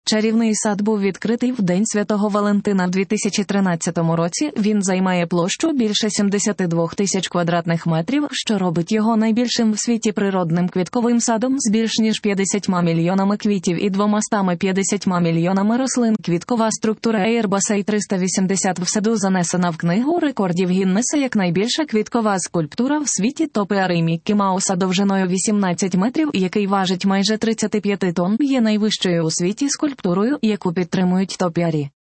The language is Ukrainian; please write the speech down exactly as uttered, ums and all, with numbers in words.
Чарівний сад був відкритий в День Святого Валентина в дві тисячі тринадцятому році. Він займає площу більше сімдесят два тисяч квадратних метрів, що робить його найбільшим в світі природним квітковим садом з більш ніж п'ятдесятьма мільйонами квітів і двомастами п'ятдесятьма мільйонами рослин. Квіткова структура Airbus ей триста вісімдесят в саду занесена в книгу рекордів Гіннеса як найбільша квіткова скульптура в світі. Топіарій Міккі Мауса довжиною вісімнадцять метрів, який важить майже тридцять п'ять тонн, є найвищою у світі скульптурою, яку підтримують топіарі.